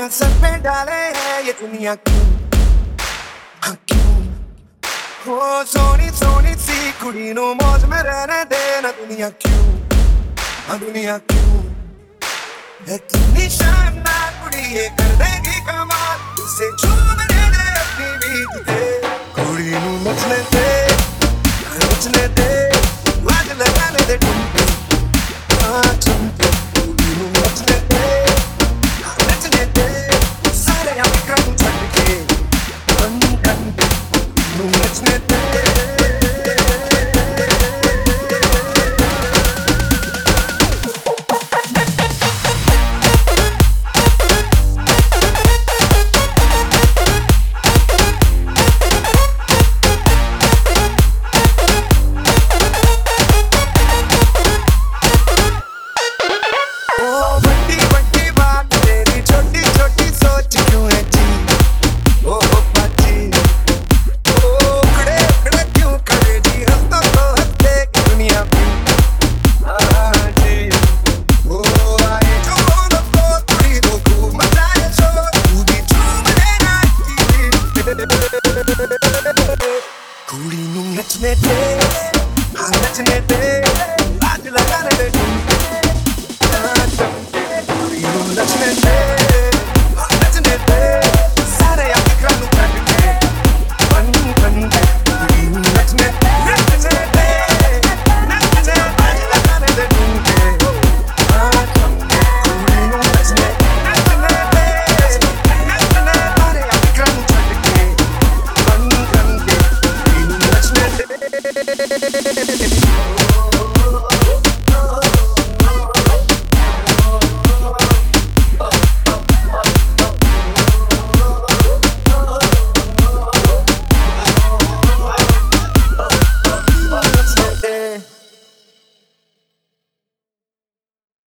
चुन्नियां sir पे डाले है ये दुनिया क्यों, हाँ क्यों। हो सोनी सोनी सी कुड़ी नु मौज में रहने देना दुनिया क्यों, हाँ दुनिया क्यों। है कितनी शानदार कुड़ी ये कर देगी कमाल, इसे झूमने दे अपनी बीत दे। कुड़ी नु नचने दे, नचने दे, आज लगाने दे ठुमके, हाँ ठुमके। कुड़ी नु नचने दे, नचने दे, सारे यहाँ पे काम छट के, नु नचने दे। कुड़ी नु नचने दे, हाँ नचने दे।